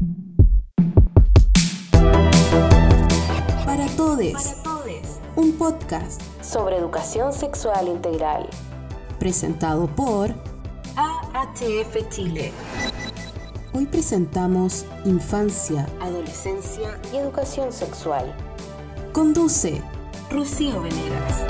Para Todes, un podcast sobre educación sexual integral, presentado por AHF Chile. Hoy presentamos Infancia, Adolescencia y Educación Sexual. Conduce Rocío Venegas.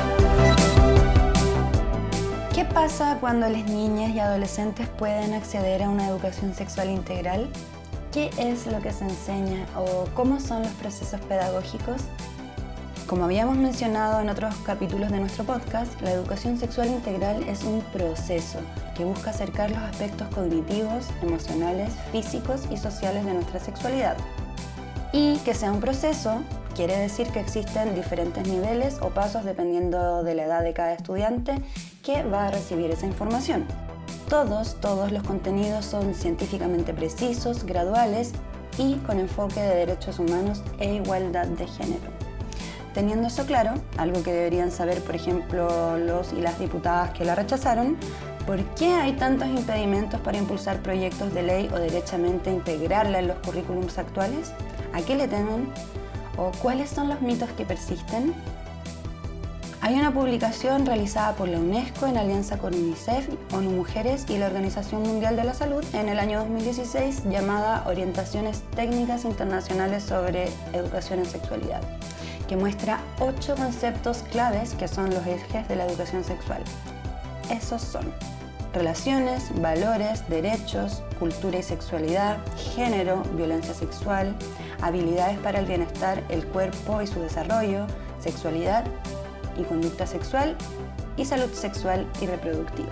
¿Qué pasa cuando las niñas y adolescentes pueden acceder a una educación sexual integral? ¿Qué es lo que se enseña o cómo son los procesos pedagógicos? Como habíamos mencionado en otros capítulos de nuestro podcast, la educación sexual integral es un proceso que busca acercar los aspectos cognitivos, emocionales, físicos y sociales de nuestra sexualidad. Y que sea un proceso quiere decir que existen diferentes niveles o pasos dependiendo de la edad de cada estudiante que va a recibir esa información. Todos los contenidos son científicamente precisos, graduales y con enfoque de derechos humanos e igualdad de género. Teniendo eso claro, algo que deberían saber, por ejemplo, los y las diputadas que la rechazaron, ¿por qué hay tantos impedimentos para impulsar proyectos de ley o derechamente integrarla en los currículums actuales? ¿A qué le temen? ¿O cuáles son los mitos que persisten? Hay una publicación realizada por la UNESCO en alianza con UNICEF, ONU Mujeres y la Organización Mundial de la Salud en el año 2016 llamada Orientaciones Técnicas Internacionales sobre Educación en Sexualidad, que muestra 8 conceptos claves que son los ejes de la educación sexual. Esos son relaciones, valores, derechos, cultura y sexualidad, género, violencia sexual, habilidades para el bienestar, el cuerpo y su desarrollo, sexualidad y conducta sexual y salud sexual y reproductiva.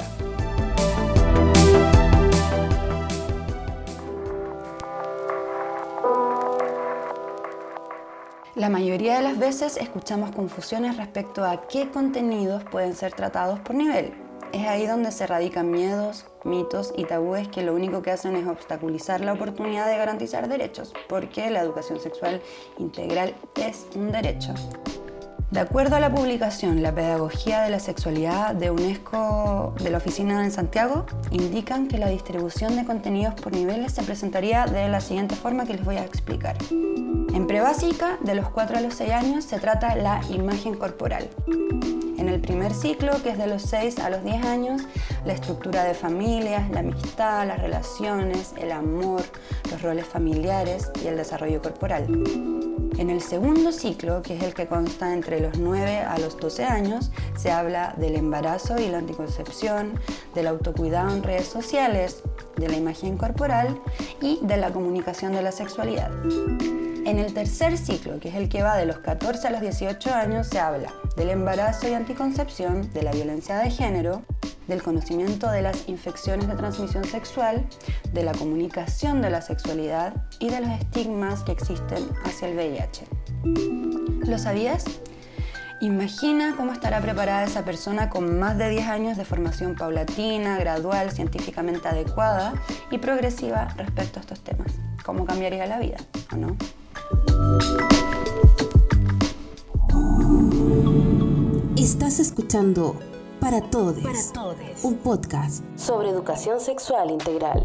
La mayoría de las veces escuchamos confusiones respecto a qué contenidos pueden ser tratados por nivel. Es ahí donde se radican miedos, mitos y tabúes que lo único que hacen es obstaculizar la oportunidad de garantizar derechos, porque la educación sexual integral es un derecho. De acuerdo a la publicación La Pedagogía de la Sexualidad de UNESCO de la Oficina en Santiago, indican que la distribución de contenidos por niveles se presentaría de la siguiente forma que les voy a explicar. En prebásica, de los 4 a los 6 años, se trata la imagen corporal. En el primer ciclo, que es de los 6 a los 10 años, la estructura de familias, la amistad, las relaciones, el amor, los roles familiares y el desarrollo corporal. En el segundo ciclo, que es el que consta entre los 9 a los 12 años, se habla del embarazo y la anticoncepción, del autocuidado en redes sociales, de la imagen corporal y de la comunicación de la sexualidad. En el tercer ciclo, que es el que va de los 14 a los 18 años, se habla del embarazo y anticoncepción, de la violencia de género, del conocimiento de las infecciones de transmisión sexual, de la comunicación de la sexualidad y de los estigmas que existen hacia el VIH. ¿Lo sabías? Imagina cómo estará preparada esa persona con más de 10 años de formación paulatina, gradual, científicamente adecuada y progresiva respecto a estos temas. ¿Cómo cambiaría la vida, o no? Estás escuchando Para Todes, un podcast sobre educación sexual integral.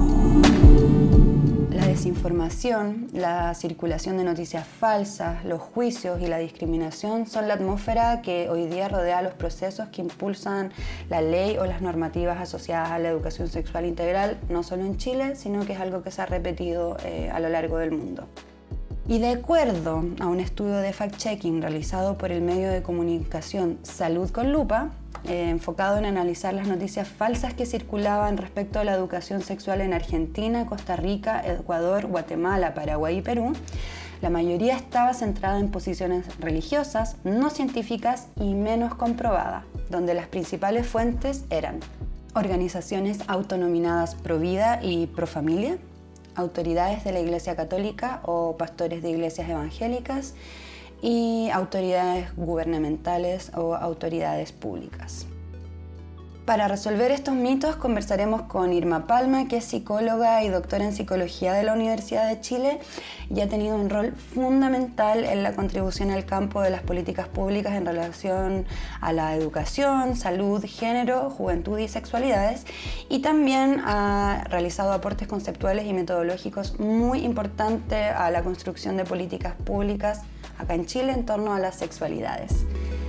La desinformación, la circulación de noticias falsas, los juicios y la discriminación son la atmósfera que hoy día rodea los procesos que impulsan la ley o las normativas asociadas a la educación sexual integral, no solo en Chile, sino que es algo que se ha repetido a lo largo del mundo. Y de acuerdo a un estudio de fact-checking realizado por el medio de comunicación Salud con Lupa, enfocado en analizar las noticias falsas que circulaban respecto a la educación sexual en Argentina, Costa Rica, Ecuador, Guatemala, Paraguay y Perú, la mayoría estaba centrada en posiciones religiosas, no científicas y menos comprobadas, donde las principales fuentes eran organizaciones autonominadas pro vida y pro familia, autoridades de la Iglesia Católica o pastores de iglesias evangélicas y autoridades gubernamentales o autoridades públicas. Para resolver estos mitos conversaremos con Irma Palma, que es psicóloga y doctora en psicología de la Universidad de Chile y ha tenido un rol fundamental en la contribución al campo de las políticas públicas en relación a la educación, salud, género, juventud y sexualidades, y también ha realizado aportes conceptuales y metodológicos muy importantes a la construcción de políticas públicas acá en Chile en torno a las sexualidades.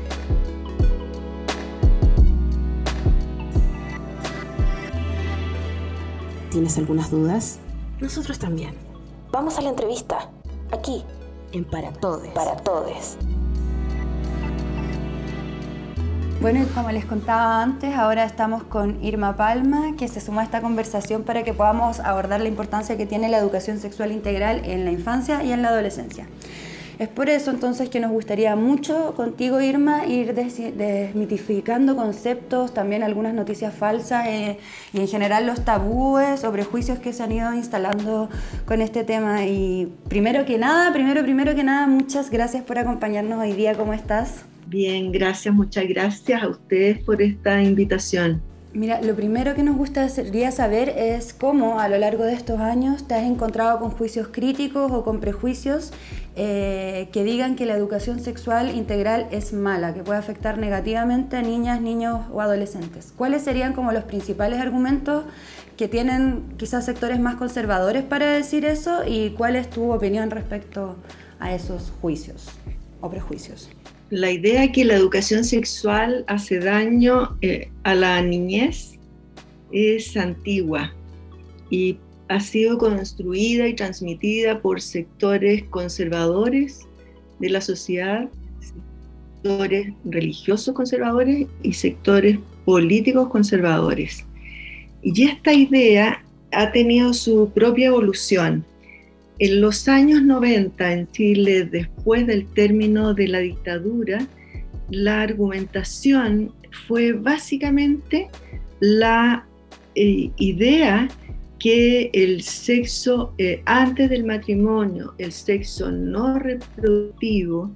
¿Tienes algunas dudas? Nosotros también. Vamos a la entrevista, aquí, En Para Todes. para todes. Bueno, y como les contaba antes, ahora estamos con Irma Palma, que se suma a esta conversación para que podamos abordar la importancia que tiene la educación sexual integral en la infancia y en la adolescencia. Es por eso entonces que nos gustaría mucho contigo, Irma, ir desmitificando conceptos, también algunas noticias falsas y en general los tabúes o prejuicios que se han ido instalando con este tema. Y primero que nada, muchas gracias por acompañarnos hoy día. ¿Cómo estás? Bien, gracias, muchas gracias a ustedes por esta invitación. Mira, lo primero que nos gustaría saber es cómo a lo largo de estos años te has encontrado con juicios críticos o con prejuicios que digan que la educación sexual integral es mala, que puede afectar negativamente a niñas, niños o adolescentes. ¿Cuáles serían como los principales argumentos que tienen quizás sectores más conservadores para decir eso y cuál es tu opinión respecto a esos juicios o prejuicios? La idea que la educación sexual hace daño a la niñez es antigua y ha sido construida y transmitida por sectores conservadores de la sociedad, sectores religiosos conservadores y sectores políticos conservadores. Y esta idea ha tenido su propia evolución. En los años 90 en Chile, después del término de la dictadura, la argumentación fue básicamente la idea que el sexo antes del matrimonio, el sexo no reproductivo,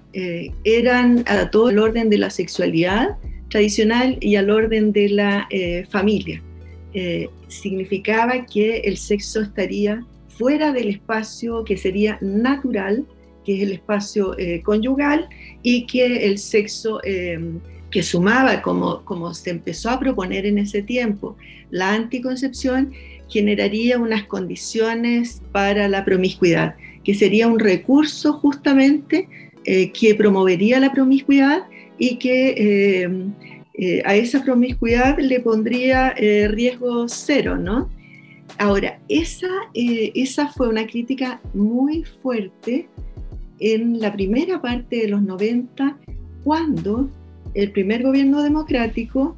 eran a todo el orden de la sexualidad tradicional y al orden de la familia. Significaba que el sexo estaría fuera del espacio que sería natural, que es el espacio conyugal, y que el sexo que sumaba, como se empezó a proponer en ese tiempo, la anticoncepción, generaría unas condiciones para la promiscuidad, que sería un recurso justamente que promovería la promiscuidad y que a esa promiscuidad le pondría riesgo cero, ¿no? Ahora, esa fue una crítica muy fuerte en la primera parte de los 90, cuando el primer gobierno democrático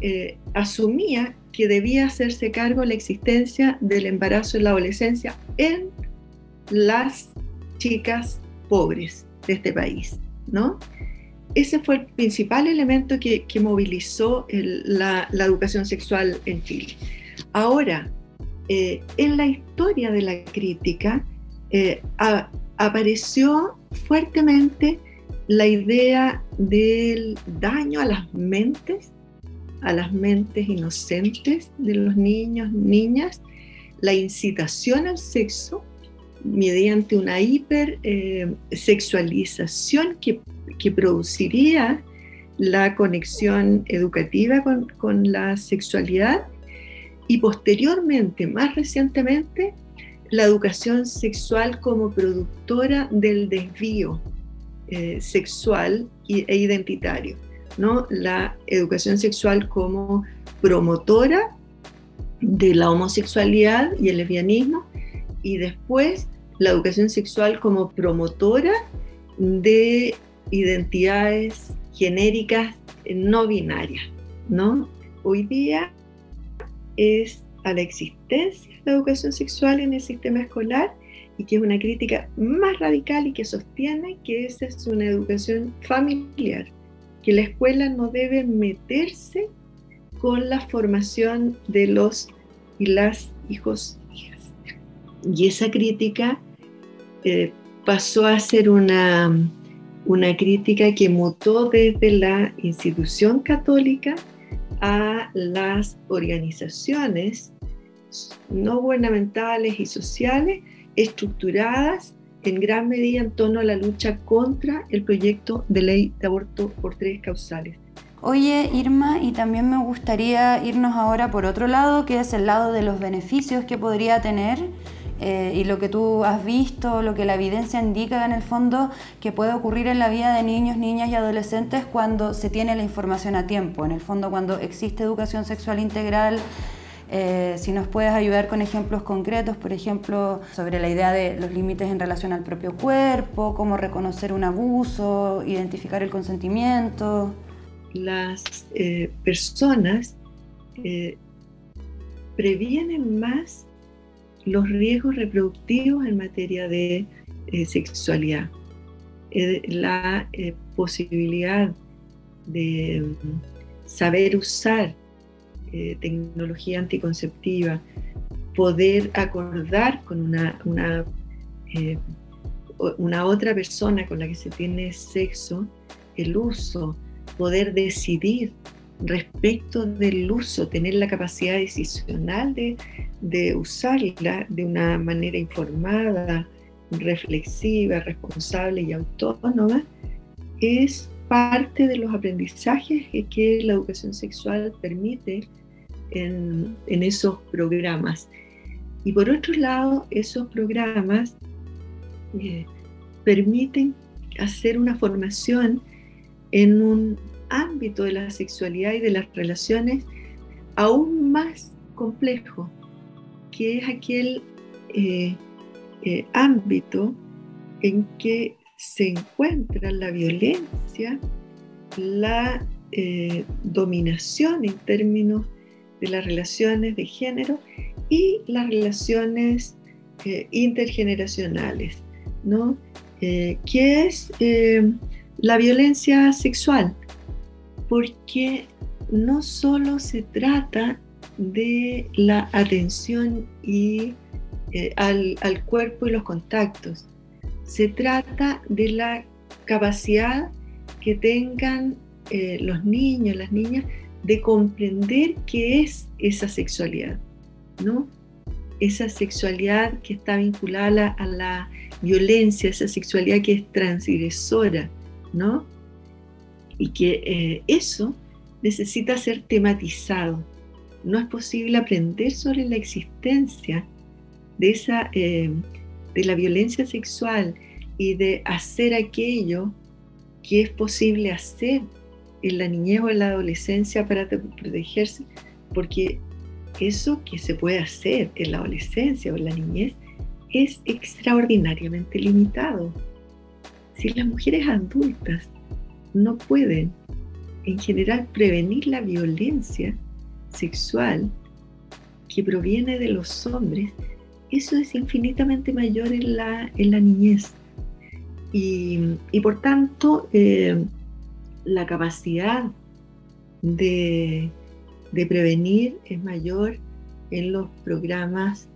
asumía que debía hacerse cargo de la existencia del embarazo en la adolescencia en las chicas pobres de este país, ¿no? Ese fue el principal elemento que movilizó la educación sexual en Chile. Ahora, en la historia de la crítica apareció fuertemente la idea del daño a las mentes inocentes de los niños, niñas, la incitación al sexo mediante una hipersexualización que produciría la conexión educativa con la sexualidad, y posteriormente, más recientemente, la educación sexual como productora del desvío sexual e identitario, ¿no? La educación sexual como promotora de la homosexualidad y el lesbianismo, y después la educación sexual como promotora de identidades genéricas no binarias, ¿no? Hoy día es a la existencia de la educación sexual en el sistema escolar, y que es una crítica más radical y que sostiene que esa es una educación familiar, que la escuela no debe meterse con la formación de los y las hijos e hijas. Y esa crítica pasó a ser una crítica que mutó desde la institución católica a las organizaciones no gubernamentales y sociales estructuradas en gran medida en torno a la lucha contra el proyecto de ley de aborto por 3 causales. Oye, Irma, y también me gustaría irnos ahora por otro lado, que es el lado de los beneficios que podría tener y lo que tú has visto, lo que la evidencia indica en el fondo que puede ocurrir en la vida de niños, niñas y adolescentes cuando se tiene la información a tiempo. En el fondo, cuando existe educación sexual integral, si nos puedes ayudar con ejemplos concretos, por ejemplo, sobre la idea de los límites en relación al propio cuerpo, cómo reconocer un abuso, identificar el consentimiento. Las personas previenen más los riesgos reproductivos en materia de sexualidad. La posibilidad de saber usar tecnología anticonceptiva, poder acordar con una otra persona con la que se tiene sexo el uso, poder decidir respecto del uso, tener la capacidad decisional de usarla de una manera informada, reflexiva, responsable y autónoma, es parte de los aprendizajes que la educación sexual permite en esos programas. Y por otro lado, esos programas permiten hacer una formación en un ámbito de la sexualidad y de las relaciones aún más complejo, que es aquel ámbito en que se encuentra la violencia, la dominación en términos de las relaciones de género y las relaciones intergeneracionales, ¿no? Que es la violencia sexual, porque no solo se trata de la atención al cuerpo y los contactos, se trata de la capacidad que tengan los niños, las niñas, de comprender qué es esa sexualidad, ¿no? Esa sexualidad que está vinculada a la violencia, esa sexualidad que es transgresora, ¿no? Y que eso necesita ser tematizado. No es posible aprender sobre la existencia de la violencia sexual y de hacer aquello que es posible hacer en la niñez o en la adolescencia para protegerse, porque eso que se puede hacer en la adolescencia o en la niñez es extraordinariamente limitado. Si las mujeres adultas no pueden, en general, prevenir la violencia sexual que proviene de los hombres, eso es infinitamente mayor en la niñez. Y por tanto, la capacidad de prevenir es mayor en los programas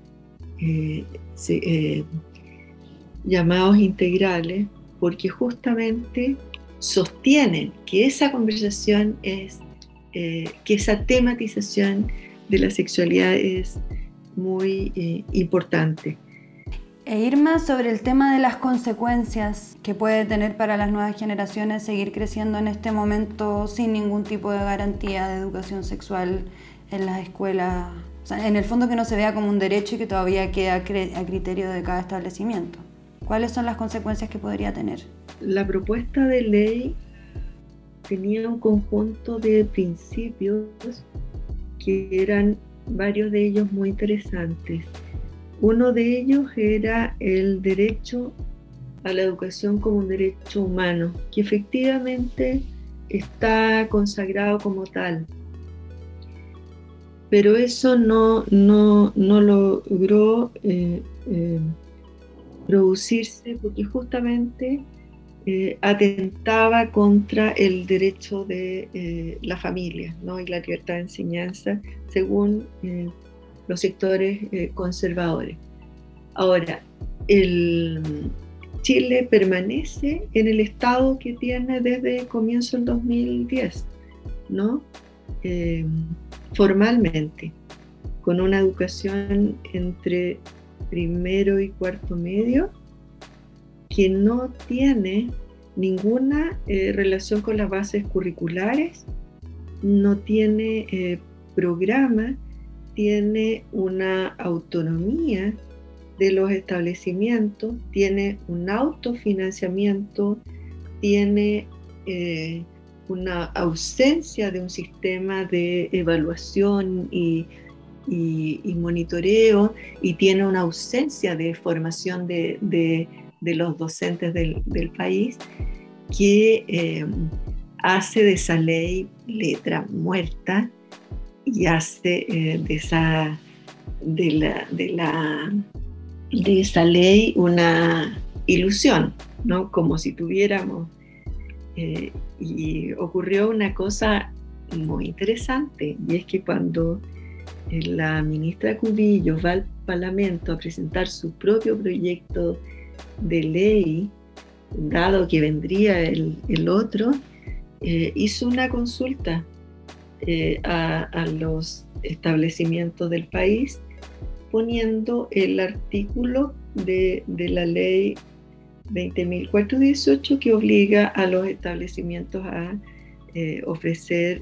llamados integrales, porque justamente sostienen que esa conversación que esa tematización de la sexualidad es muy importante. Irma, sobre el tema de las consecuencias que puede tener para las nuevas generaciones seguir creciendo en este momento sin ningún tipo de garantía de educación sexual en las escuelas, o sea, en el fondo que no se vea como un derecho y que todavía queda a criterio de cada establecimiento. ¿Cuáles son las consecuencias que podría tener? La propuesta de ley tenía un conjunto de principios que eran varios de ellos muy interesantes. Uno de ellos era el derecho a la educación como un derecho humano, que efectivamente está consagrado como tal. Pero eso no logró producirse porque justamente atentaba contra el derecho de la familia, ¿no? Y la libertad de enseñanza según los sectores conservadores. Ahora, Chile permanece en el estado que tiene desde comienzo del 2010, ¿no? formalmente, con una educación entre primero y cuarto medio, que no tiene ninguna relación con las bases curriculares, no tiene programa, tiene una autonomía de los establecimientos, tiene un autofinanciamiento, tiene una ausencia de un sistema de evaluación y monitoreo, y tiene una ausencia de formación de los docentes del país, que hace de esa ley letra muerta y hace de esa ley una ilusión, ¿no? Como si tuviéramos. Y ocurrió una cosa muy interesante, y es que cuando la ministra Cubillos va al Parlamento a presentar su propio proyecto de ley, dado que vendría el otro, hizo una consulta a los establecimientos del país, poniendo el artículo de la ley 20.418 que obliga a los establecimientos a ofrecer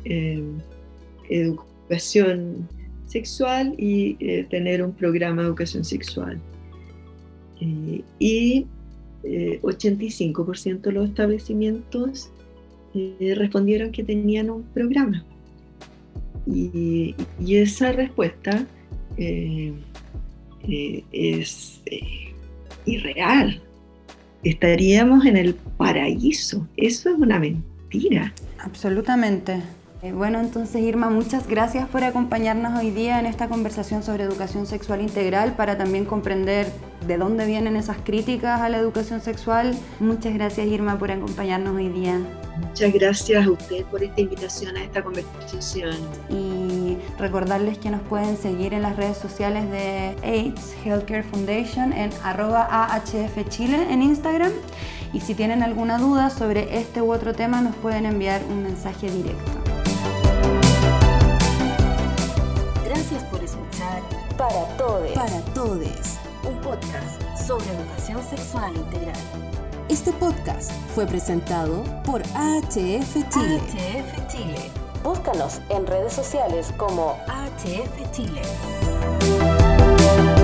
educación sexual y tener un programa de educación sexual. Y 85% de los establecimientos respondieron que tenían un programa. Y esa respuesta es irreal. Estaríamos en el paraíso. Eso es una mentira. Absolutamente. Bueno, entonces Irma, muchas gracias por acompañarnos hoy día en esta conversación sobre educación sexual integral, para también comprender de dónde vienen esas críticas a la educación sexual. Muchas gracias, Irma, por acompañarnos hoy día. Muchas gracias a usted por esta invitación a esta conversación. Y recordarles que nos pueden seguir en las redes sociales de AIDS Healthcare Foundation en @AHFChile en Instagram. Y si tienen alguna duda sobre este u otro tema, nos pueden enviar un mensaje directo. Gracias por escuchar Para Todes. Para Todes, Un podcast sobre educación sexual integral. Este podcast fue presentado por AHF Chile. AHF Chile. Búscanos en redes sociales como AHF Chile.